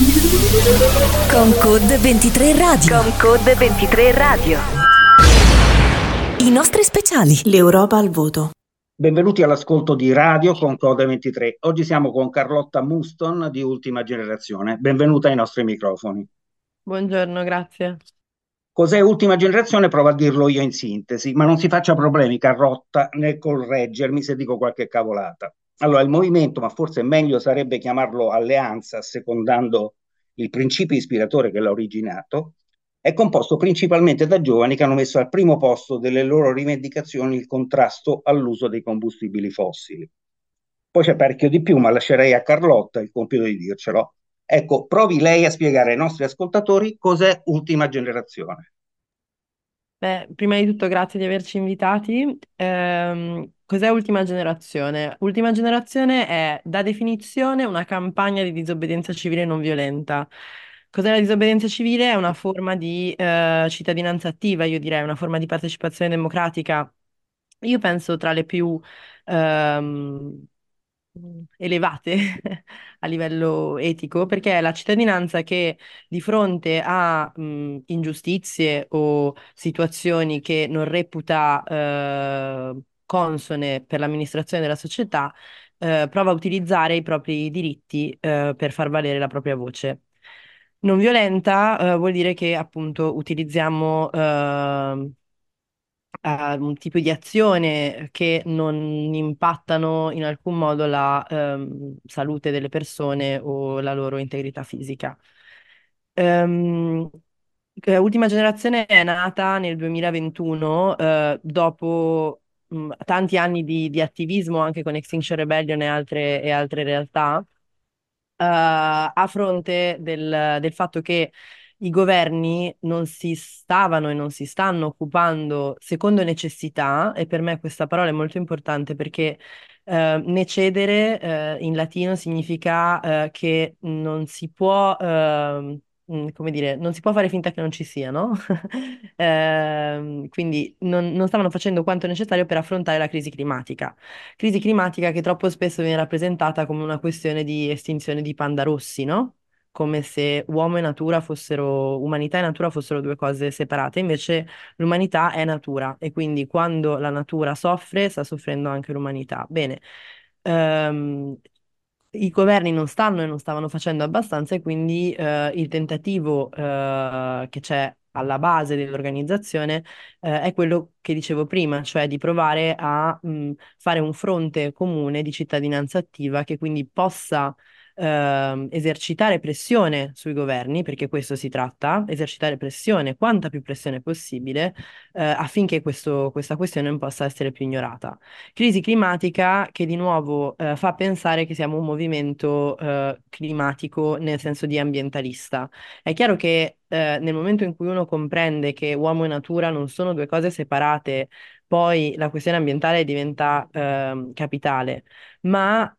Con Code 23 Radio. Con Code 23 Radio. I nostri speciali. L'Europa al voto. Benvenuti all'ascolto di Radio con Code 23. Oggi siamo con Carlotta Muston di Ultima Generazione. Benvenuta ai nostri microfoni. Buongiorno, grazie. Cos'è Ultima Generazione? Provo a dirlo io in sintesi, ma non si faccia problemi, Carlotta, nel correggermi se dico qualche cavolata. Allora, il movimento, ma forse meglio sarebbe chiamarlo alleanza, secondando il principio ispiratore che l'ha originato, è composto principalmente da giovani che hanno messo al primo posto delle loro rivendicazioni il contrasto all'uso dei combustibili fossili. Poi c'è parecchio di più, ma lascerei a Carlotta il compito di dircelo. Ecco, provi lei a spiegare ai nostri ascoltatori cos'è Ultima Generazione. Beh, prima di tutto grazie di averci invitati. Cos'è Ultima Generazione? Ultima Generazione è, da definizione, una campagna di disobbedienza civile non violenta. Cos'è la disobbedienza civile? È una forma di cittadinanza attiva, io direi, una forma di partecipazione democratica. Io penso tra le più ehm, elevate a livello etico, perché è la cittadinanza che di fronte a ingiustizie o situazioni che non reputa consone per l'amministrazione della società, prova a utilizzare i propri diritti per far valere la propria voce. Non violenta, vuol dire che appunto utilizziamo un tipo di azione che non impattano in alcun modo la salute delle persone o la loro integrità fisica. Ehm, Ultima Generazione è nata nel 2021, dopo tanti anni di attivismo anche con Extinction Rebellion e altre realtà, a fronte del fatto che i governi non si stavano e non si stanno occupando secondo necessità, e per me questa parola è molto importante perché necedere in latino significa che non si può, come dire, non si può fare finta che non ci sia, no? Quindi non stavano facendo quanto necessario per affrontare la crisi climatica che troppo spesso viene rappresentata come una questione di estinzione di panda rossi, no? Come se uomo e natura fossero, umanità e natura fossero due cose separate. Invece l'umanità è natura e quindi quando la natura soffre, sta soffrendo anche l'umanità. Bene, ehm, i governi non stanno e non stavano facendo abbastanza e quindi il tentativo che c'è alla base dell'organizzazione è quello che dicevo prima, cioè di provare a fare un fronte comune di cittadinanza attiva che quindi possa esercitare pressione sui governi, perché questo si tratta, esercitare pressione, quanta più pressione possibile, affinché questa questione non possa essere più ignorata. Crisi climatica che di nuovo fa pensare che siamo un movimento climatico nel senso di ambientalista. È chiaro che nel momento in cui uno comprende che uomo e natura non sono due cose separate, poi la questione ambientale diventa capitale, ma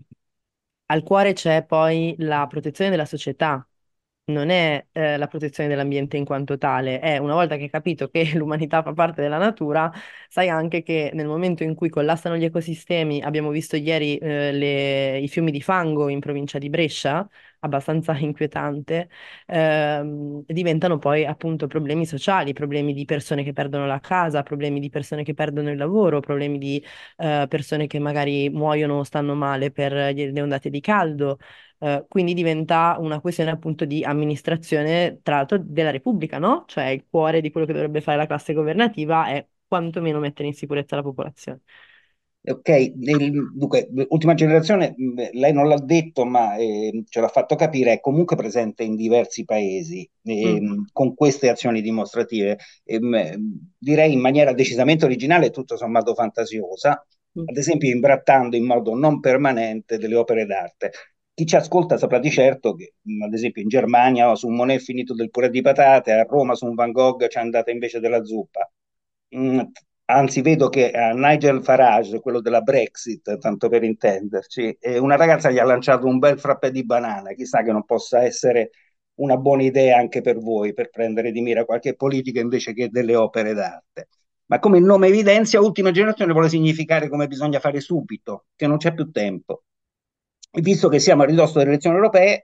al cuore c'è poi la protezione della società. Non è la protezione dell'ambiente in quanto tale, è una volta che hai capito che l'umanità fa parte della natura, sai anche che nel momento in cui collassano gli ecosistemi, abbiamo visto ieri i fiumi di fango in provincia di Brescia, abbastanza inquietante, diventano poi appunto problemi sociali, problemi di persone che perdono la casa, problemi di persone che perdono il lavoro, problemi di persone che magari muoiono o stanno male per le ondate di caldo. Quindi diventa una questione appunto di amministrazione, tra l'altro, della Repubblica, no? Cioè il cuore di quello che dovrebbe fare la classe governativa è quantomeno mettere in sicurezza la popolazione. Ok, dunque, Ultima Generazione, lei non l'ha detto, ma ce l'ha fatto capire, è comunque presente in diversi paesi Mm, con queste azioni dimostrative, direi in maniera decisamente originale e tutto sommato fantasiosa, mm. ad esempio imbrattando in modo non permanente delle opere d'arte. Chi ci ascolta saprà di certo che, ad esempio, in Germania su un Monet finito del purè di patate, a Roma su un Van Gogh c'è andata invece della zuppa. Mm, Anzi, vedo che a Nigel Farage, quello della Brexit, tanto per intenderci, una ragazza gli ha lanciato un bel frappè di banana. Chissà che non possa essere una buona idea anche per voi, per prendere di mira qualche politica invece che delle opere d'arte. Ma come il nome evidenzia, ultima generazione vuole significare come bisogna fare subito, che non c'è più tempo. E visto che siamo a ridosso delle elezioni europee,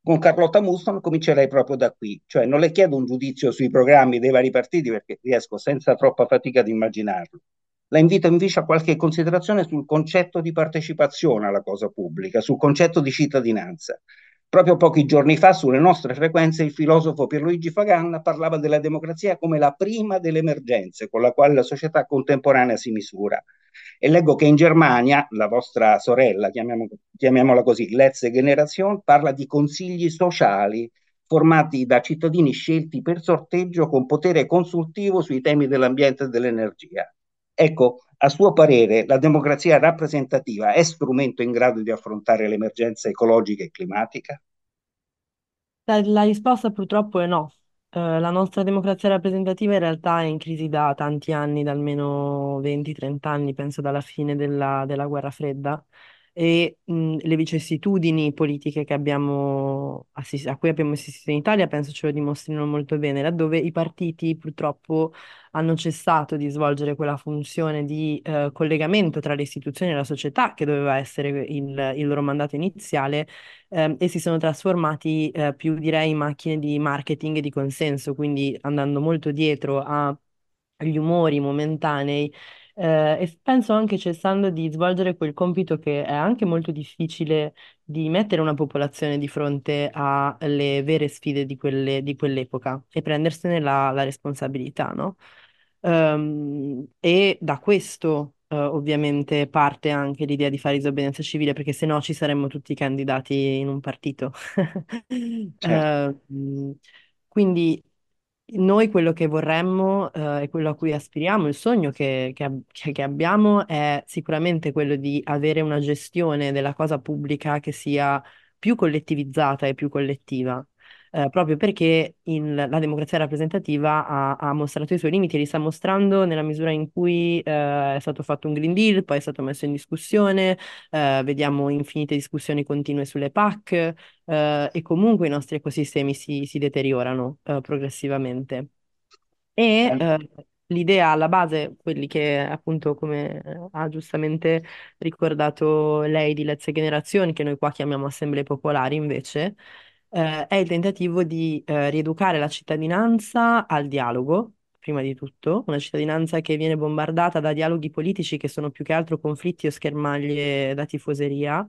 Con Carlotta Musson comincerei proprio da qui, cioè non le chiedo un giudizio sui programmi dei vari partiti perché riesco senza troppa fatica ad immaginarlo. La invito invece a qualche considerazione sul concetto di partecipazione alla cosa pubblica, sul concetto di cittadinanza. Proprio pochi giorni fa, sulle nostre frequenze, il filosofo Pierluigi Faganna parlava della democrazia come la prima delle emergenze con la quale la società contemporanea si misura. E leggo che in Germania, la vostra sorella, chiamiamola così, Letze Generation, parla di consigli sociali formati da cittadini scelti per sorteggio con potere consultivo sui temi dell'ambiente e dell'energia. Ecco, a suo parere, la democrazia rappresentativa è strumento in grado di affrontare l'emergenza ecologica e climatica? La risposta purtroppo è no. La nostra democrazia rappresentativa in realtà è in crisi da tanti anni, da almeno 20-30 anni, penso dalla fine della guerra fredda, e le vicissitudini politiche che a cui abbiamo assistito in Italia penso ce lo dimostrino molto bene, laddove i partiti purtroppo hanno cessato di svolgere quella funzione di collegamento tra le istituzioni e la società, che doveva essere il loro mandato iniziale, e si sono trasformati più direi in macchine di marketing e di consenso, quindi andando molto dietro agli umori momentanei, e penso anche cessando di svolgere quel compito che è anche molto difficile di mettere una popolazione di fronte alle vere sfide di quell'epoca e prendersene la responsabilità, no? E da questo ovviamente parte anche l'idea di fare disobbedienza civile, perché se no ci saremmo tutti candidati in un partito. Certo. Quindi noi quello che vorremmo e quello a cui aspiriamo, il sogno che abbiamo è sicuramente quello di avere una gestione della cosa pubblica che sia più collettivizzata e più collettiva, proprio perché la democrazia rappresentativa ha mostrato i suoi limiti e li sta mostrando nella misura in cui è stato fatto un Green Deal, poi è stato messo in discussione, vediamo infinite discussioni continue sulle PAC, e comunque i nostri ecosistemi si deteriorano progressivamente. E l'idea alla base, quelli che appunto, come ha giustamente ricordato lei, di Lezze Generazioni, che noi qua chiamiamo assemblee popolari invece, è il tentativo di rieducare la cittadinanza al dialogo, prima di tutto, una cittadinanza che viene bombardata da dialoghi politici che sono più che altro conflitti o schermaglie da tifoseria.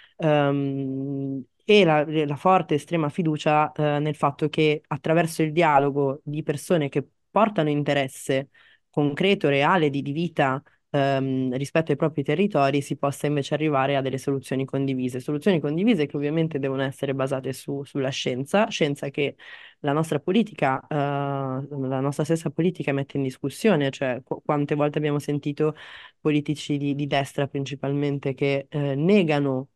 E la forte estrema fiducia nel fatto che attraverso il dialogo di persone che portano interesse concreto, reale, di vita rispetto ai propri territori, si possa invece arrivare a delle soluzioni condivise che ovviamente devono essere basate sulla scienza, scienza che la nostra politica, la nostra stessa politica mette in discussione, cioè quante volte abbiamo sentito politici di destra principalmente che negano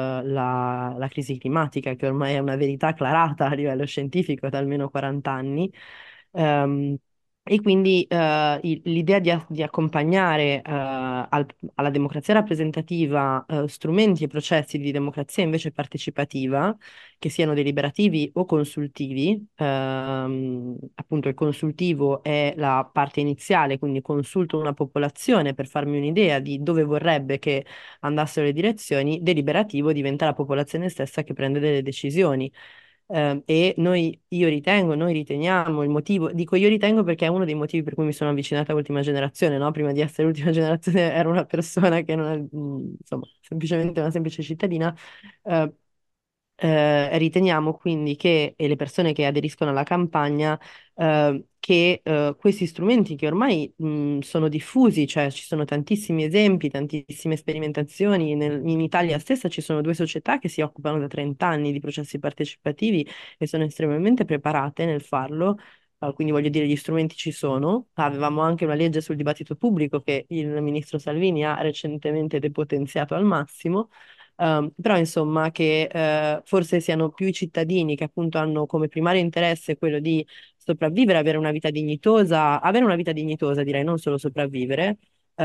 la crisi climatica, che ormai è una verità acclarata a livello scientifico da almeno 40 anni. Ehm, e quindi l'idea di accompagnare alla democrazia rappresentativa strumenti e processi di democrazia invece partecipativa, che siano deliberativi o consultivi, appunto il consultivo è la parte iniziale, quindi consulto una popolazione per farmi un'idea di dove vorrebbe che andassero le direzioni, deliberativo diventa la popolazione stessa che prende delle decisioni. E noi riteniamo il motivo, dico io ritengo perché è uno dei motivi per cui mi sono avvicinata all'ultima generazione, no? Prima di essere l'ultima generazione ero una persona che non è, insomma, semplicemente una semplice cittadina. eh, Riteniamo quindi che, e le persone che aderiscono alla campagna, che questi strumenti che ormai sono diffusi, cioè ci sono tantissimi esempi, tantissime sperimentazioni, in Italia stessa ci sono due società che si occupano da 30 anni di processi partecipativi e sono estremamente preparate nel farlo. Quindi voglio dire, gli strumenti ci sono. Avevamo anche una legge sul dibattito pubblico che il ministro Salvini ha recentemente depotenziato al massimo. Però insomma che forse siano più i cittadini che appunto hanno come primario interesse quello di sopravvivere, avere una vita dignitosa direi, non solo sopravvivere,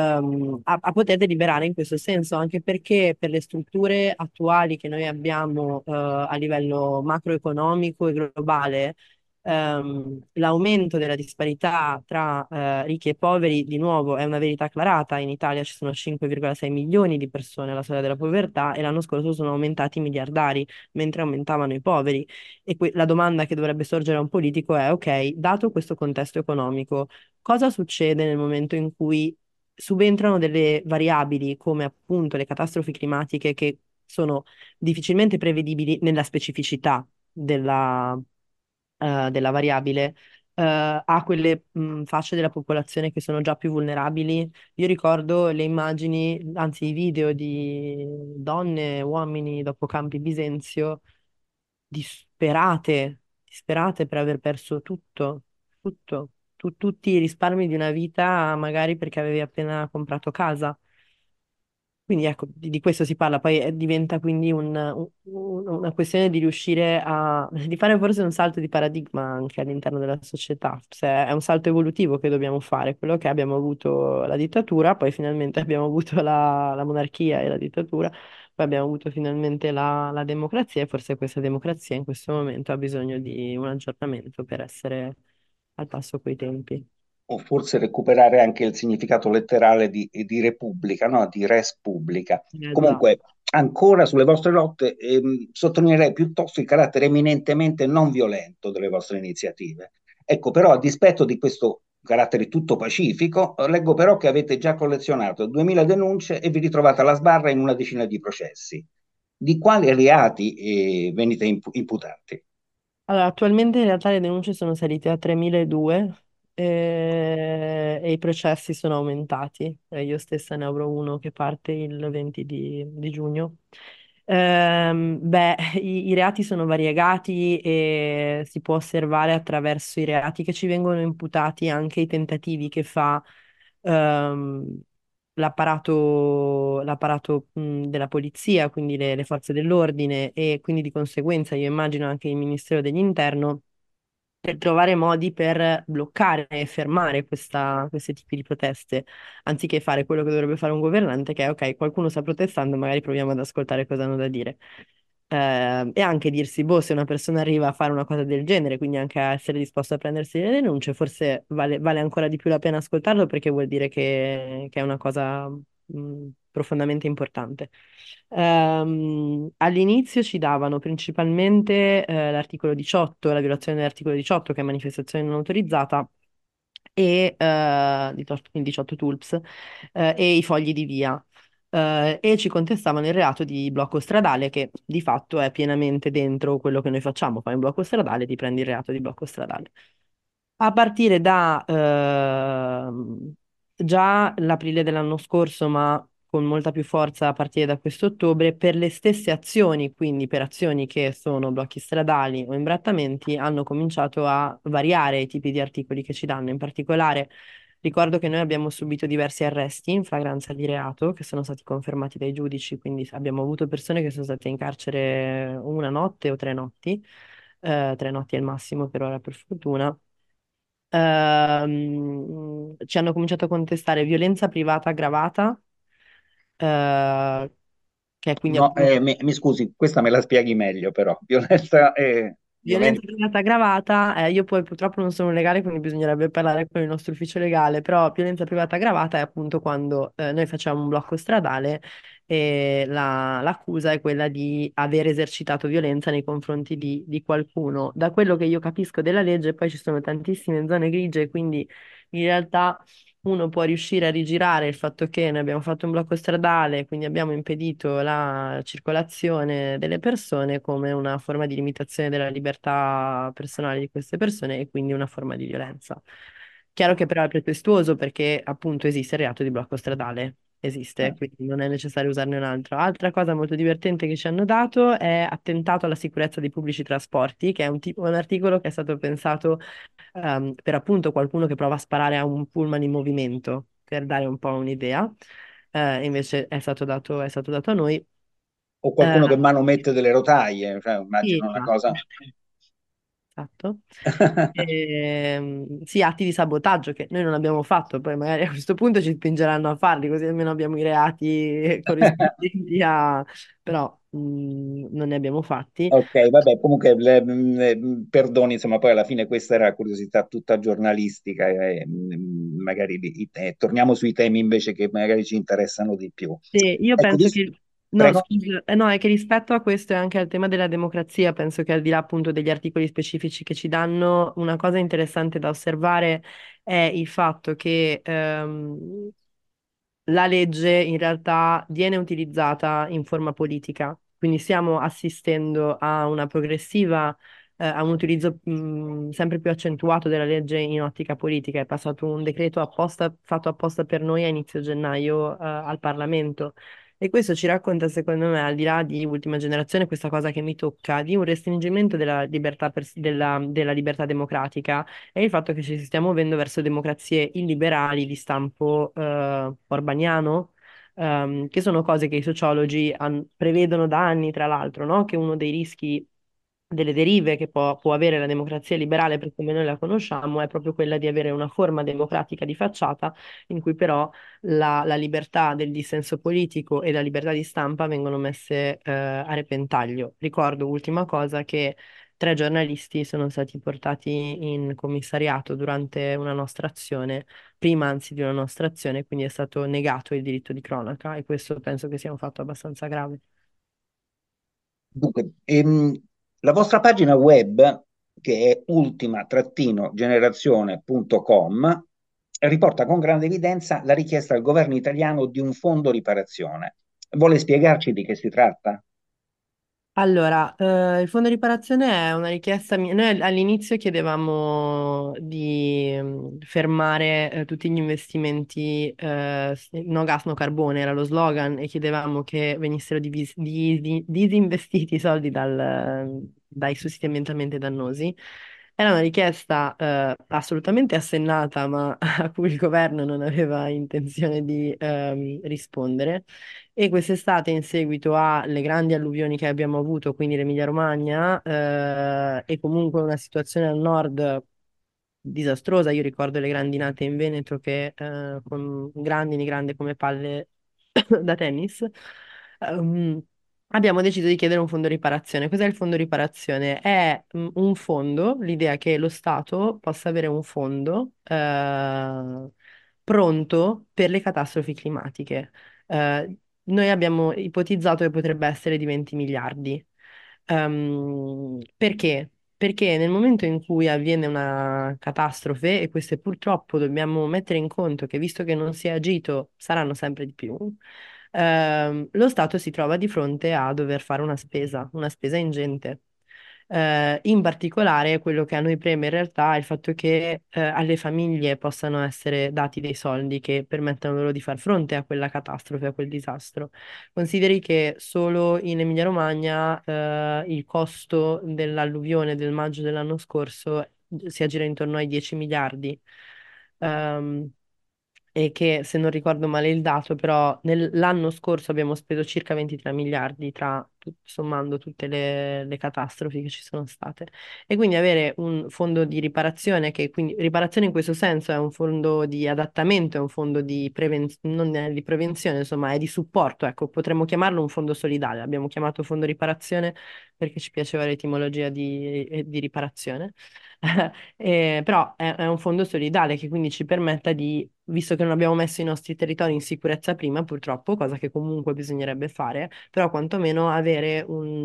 a poter deliberare in questo senso, anche perché per le strutture attuali che noi abbiamo a livello macroeconomico e globale, L'aumento della disparità tra ricchi e poveri, di nuovo, è una verità acclarata. In Italia ci sono 5,6 milioni di persone alla soglia della povertà e l'anno scorso sono aumentati i miliardari, mentre aumentavano i poveri. E la domanda che dovrebbe sorgere a un politico è, ok, dato questo contesto economico, cosa succede nel momento in cui subentrano delle variabili come appunto le catastrofi climatiche che sono difficilmente prevedibili nella specificità della variabile, a quelle fasce della popolazione che sono già più vulnerabili. Io ricordo le immagini, anzi i video di donne e uomini dopo Campi Bisenzio disperate, disperate per aver perso tutto, tutto, tutti i risparmi di una vita, magari perché avevi appena comprato casa. Quindi ecco, di questo si parla, poi diventa quindi una questione di riuscire di fare forse un salto di paradigma anche all'interno della società. Se è un salto evolutivo che dobbiamo fare, quello che abbiamo avuto la dittatura, poi finalmente abbiamo avuto la monarchia e la dittatura, poi abbiamo avuto finalmente la democrazia e forse questa democrazia in questo momento ha bisogno di un aggiornamento per essere al passo coi tempi. O forse recuperare anche il significato letterale di repubblica, no? Di res publica. Già. Comunque, ancora sulle vostre lotte, sottolineerei piuttosto il carattere eminentemente non violento delle vostre iniziative. Ecco, però, a dispetto di questo carattere tutto pacifico, leggo però che avete già collezionato 2000 denunce e vi ritrovate alla sbarra in una decina di processi. Di quali reati venite imputati? Allora, attualmente in realtà le denunce sono salite a 3.002 e i processi sono aumentati. Io stessa ne avrò uno che parte il 20 di giugno. Beh, i reati sono variegati e si può osservare attraverso i reati che ci vengono imputati anche i tentativi che fa ehm, l'apparato della polizia, quindi le forze dell'ordine e quindi di conseguenza io immagino anche il Ministero dell'Interno per trovare modi per bloccare e fermare questi tipi di proteste, anziché fare quello che dovrebbe fare un governante, che è ok, qualcuno sta protestando, magari proviamo ad ascoltare cosa hanno da dire. E anche dirsi, boh, se una persona arriva a fare una cosa del genere, quindi anche a essere disposto a prendersi le denunce, forse vale ancora di più la pena ascoltarlo perché vuol dire che è una cosa profondamente importante. All'inizio ci davano principalmente l'articolo 18, la violazione dell'articolo 18, che è manifestazione non autorizzata, e 18, quindi 18 TULPS, e i fogli di via. E ci contestavano il reato di blocco stradale, che di fatto è pienamente dentro quello che noi facciamo. Fai un blocco stradale, ti prendi il reato di blocco stradale. A partire da già l'aprile dell'anno scorso, ma con molta più forza a partire da questo ottobre, per le stesse azioni, quindi per azioni che sono blocchi stradali o imbrattamenti, hanno cominciato a variare i tipi di articoli che ci danno. In particolare, ricordo che noi abbiamo subito diversi arresti in flagranza di reato che sono stati confermati dai giudici, quindi abbiamo avuto persone che sono state in carcere una notte o 3 notti, 3 notti è il massimo per ora, per fortuna. Ci hanno cominciato a contestare violenza privata aggravata, eh, che è quindi No, appunto mi scusi, questa me la spieghi meglio però. Violenza e violenza violenza. privata aggravata. Io poi purtroppo non sono legale, quindi bisognerebbe parlare con il nostro ufficio legale, però violenza privata aggravata è appunto quando noi facciamo un blocco stradale e l'accusa è quella di aver esercitato violenza nei confronti di qualcuno. Da quello che io capisco della legge, poi ci sono tantissime zone grigie, quindi in realtà uno può riuscire a rigirare il fatto che noi abbiamo fatto un blocco stradale, quindi abbiamo impedito la circolazione delle persone come una forma di limitazione della libertà personale di queste persone e quindi una forma di violenza. Chiaro che però è pretestuoso perché appunto esiste il reato di blocco stradale, esiste, quindi non è necessario usarne un altro. Altra cosa molto divertente che ci hanno dato è attentato alla sicurezza dei pubblici trasporti, che è un articolo che è stato pensato per appunto qualcuno che prova a sparare a un pullman in movimento, per dare un po' un'idea. Invece è stato dato a noi. O Eh, qualcuno che manomette delle rotaie, cioè, sì, immagino una cosa. esatto. Esatto. Sì, atti di sabotaggio che noi non abbiamo fatto, poi magari a questo punto ci spingeranno a farli, così almeno abbiamo i reati corrispondenti a... però non ne abbiamo fatti. Ok, vabbè, comunque perdoni, insomma, poi alla fine questa era curiosità tutta giornalistica e magari torniamo sui temi invece che magari ci interessano di più. Sì, io Ecco, penso visto... che, no, Prego. scusa, no, è che rispetto a questo e anche al tema della democrazia, penso che al di là appunto degli articoli specifici che ci danno, una cosa interessante da osservare è il fatto che la legge in realtà viene utilizzata in forma politica, quindi stiamo assistendo a una progressiva, a un utilizzo sempre più accentuato della legge in ottica politica. È passato un decreto apposta, fatto apposta per noi a inizio gennaio, al Parlamento. E questo ci racconta, secondo me, al di là di Ultima Generazione, questa cosa che mi tocca, di un restringimento della libertà, della libertà democratica e il fatto che ci stiamo muovendo verso democrazie illiberali di stampo orbaniano, che sono cose che i sociologi prevedono da anni, tra l'altro, no? Che uno dei rischi delle derive che può avere la democrazia liberale per come noi la conosciamo è proprio quella di avere una forma democratica di facciata in cui però la libertà del dissenso politico e la libertà di stampa vengono messe a repentaglio. Ricordo, ultima cosa, che 3 giornalisti sono stati portati in commissariato durante una nostra azione, prima anzi di una nostra azione, quindi è stato negato il diritto di cronaca e questo penso che sia un fatto abbastanza grave. Dunque, la vostra pagina web, che è ultima-generazione.com, riporta con grande evidenza la richiesta al governo italiano di un fondo riparazione. Vuole spiegarci di che si tratta? Allora, il fondo riparazione è una richiesta mia. Noi all'inizio chiedevamo di fermare tutti gli investimenti no gas, no carbone, era lo slogan, e chiedevamo che venissero disinvestiti i soldi dai sussidi ambientalmente dannosi. Era una richiesta assolutamente assennata, ma a cui il governo non aveva intenzione di rispondere. E quest'estate, in seguito alle grandi alluvioni che abbiamo avuto, quindi l'Emilia-Romagna, e comunque una situazione al nord disastrosa, io ricordo le grandinate in Veneto che con grandini grandi come palle da tennis, ehm, abbiamo deciso di chiedere un fondo riparazione. Cos'è il fondo riparazione? È un fondo, l'idea che lo Stato possa avere un fondo pronto per le catastrofi climatiche. Noi abbiamo ipotizzato che potrebbe essere di 20 miliardi. Perché? Perché nel momento in cui avviene una catastrofe, e queste purtroppo dobbiamo mettere in conto che visto che non si è agito, saranno sempre di più, lo Stato si trova di fronte a dover fare una spesa ingente. In particolare, quello che a noi preme in realtà è il fatto che alle famiglie possano essere dati dei soldi che permettano loro di far fronte a quella catastrofe, a quel disastro. Consideri che solo in Emilia-Romagna il costo dell'alluvione del maggio dell'anno scorso si aggira intorno ai 10 miliardi. Ehm, e che se non ricordo male il dato, però l'anno scorso abbiamo speso circa 23 miliardi sommando tutte le catastrofi che ci sono state. E quindi avere un fondo di riparazione, che quindi riparazione in questo senso è un fondo di adattamento, è un fondo di non è di prevenzione, insomma, è di supporto, ecco, potremmo chiamarlo un fondo solidale. Abbiamo chiamato fondo riparazione perché ci piaceva l'etimologia di riparazione. Però è un fondo solidale che quindi ci permetta di, visto che non abbiamo messo i nostri territori in sicurezza prima, purtroppo, cosa che comunque bisognerebbe fare, però quantomeno avere un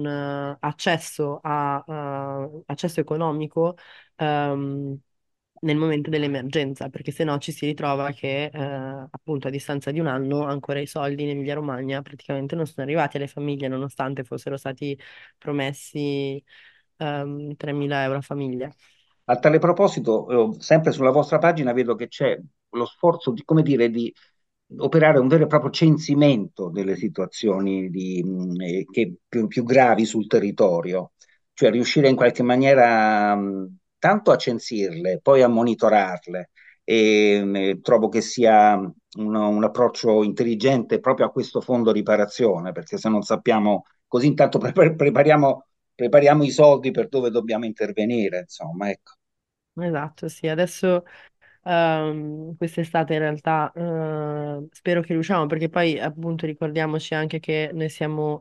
accesso economico ehm, nel momento dell'emergenza, perché se no ci si ritrova che appunto a distanza di un anno ancora i soldi in Emilia-Romagna praticamente non sono arrivati alle famiglie, nonostante fossero stati promessi 3.000 euro a famiglia. A tale proposito, sempre sulla vostra pagina vedo che c'è lo sforzo di, come dire, di operare un vero e proprio censimento delle situazioni più gravi sul territorio, cioè riuscire in qualche maniera tanto a censirle, poi a monitorarle. Trovo che sia un approccio intelligente proprio a questo fondo riparazione, perché se non sappiamo, così intanto prepariamo i soldi per dove dobbiamo intervenire, insomma, ecco. Esatto, sì, adesso quest'estate in realtà spero che riusciamo perché poi appunto ricordiamoci anche che noi siamo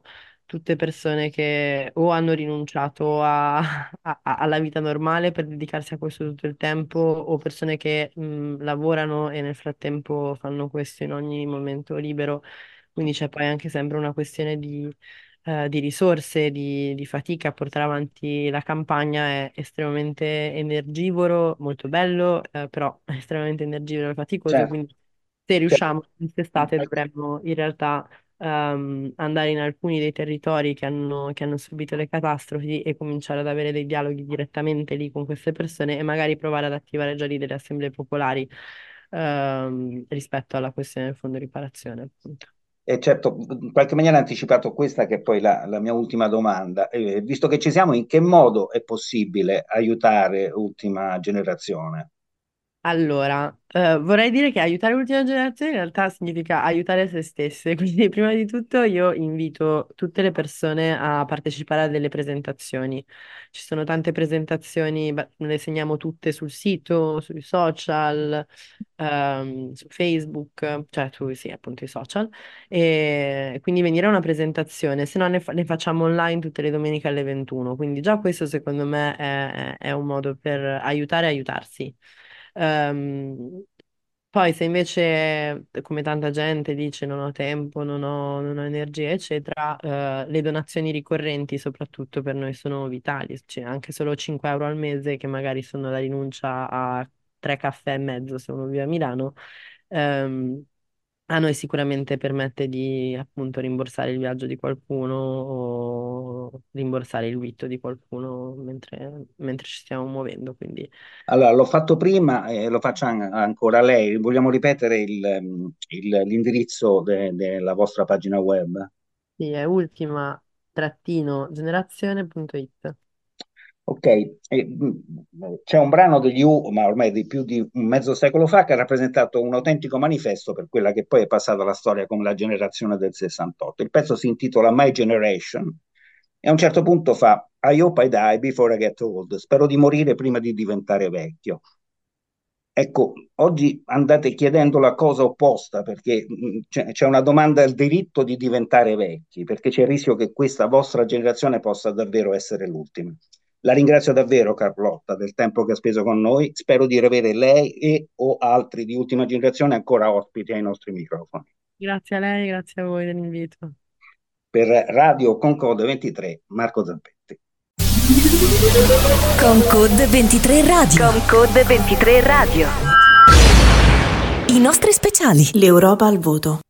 tutte persone che o hanno rinunciato alla vita normale per dedicarsi a questo tutto il tempo, o persone che lavorano e nel frattempo fanno questo in ogni momento libero. Quindi c'è poi anche sempre una questione di risorse, di fatica a portare avanti la campagna. È estremamente energivoro, molto bello, però è estremamente energivoro e faticoso, Certo, quindi se certo. riusciamo quest'estate dovremmo in realtà andare in alcuni dei territori che hanno subito le catastrofi e cominciare ad avere dei dialoghi direttamente lì con queste persone, e magari provare ad attivare già lì delle assemblee popolari rispetto alla questione del fondo riparazione, appunto. E certo, in qualche maniera ha anticipato questa che è poi la mia ultima domanda. Visto che ci siamo, in che modo è possibile aiutare Ultima Generazione? Allora, vorrei dire che aiutare l'ultima generazione in realtà significa aiutare se stesse, quindi prima di tutto io invito tutte le persone a partecipare a delle presentazioni. Ci sono tante presentazioni, beh, le segniamo tutte sul sito, sui social, su Facebook, cioè sì, appunto i social, e quindi venire a una presentazione, se no ne facciamo online tutte le domeniche alle 21, quindi già questo secondo me è un modo per aiutare e aiutarsi. Ehm, Poi se invece, come tanta gente dice, non ho tempo, non ho energia, eccetera, le donazioni ricorrenti soprattutto per noi sono vitali, cioè anche solo 5 euro al mese, che magari sono la rinuncia a 3 caffè e mezzo se uno vive a Milano, ehm, a noi sicuramente permette di appunto rimborsare il viaggio di qualcuno o rimborsare il vitto di qualcuno mentre ci stiamo muovendo, quindi Allora, l'ho fatto prima e lo faccio ancora lei. Vogliamo ripetere l'indirizzo della vostra pagina web? sì, è ultima-generazione.it. Ok, c'è un brano degli U, ma ormai di più di un mezzo secolo fa, che ha rappresentato un autentico manifesto per quella che poi è passata alla storia come la generazione del 68. Il pezzo si intitola My Generation e a un certo punto fa I hope I die before I get old. Spero di morire prima di diventare vecchio. Ecco, oggi andate chiedendo la cosa opposta perché c'è una domanda al diritto di diventare vecchi, perché c'è il rischio che questa vostra generazione possa davvero essere l'ultima. La ringrazio davvero, Carlotta, del tempo che ha speso con noi. Spero di riavere lei e o altri di ultima generazione ancora ospiti ai nostri microfoni. Grazie a lei, grazie a voi dell'invito. Per Radio Concorde 23, Marco Zampetti. Concorde 23 Radio. Concorde 23 Radio. I nostri speciali. L'Europa al voto.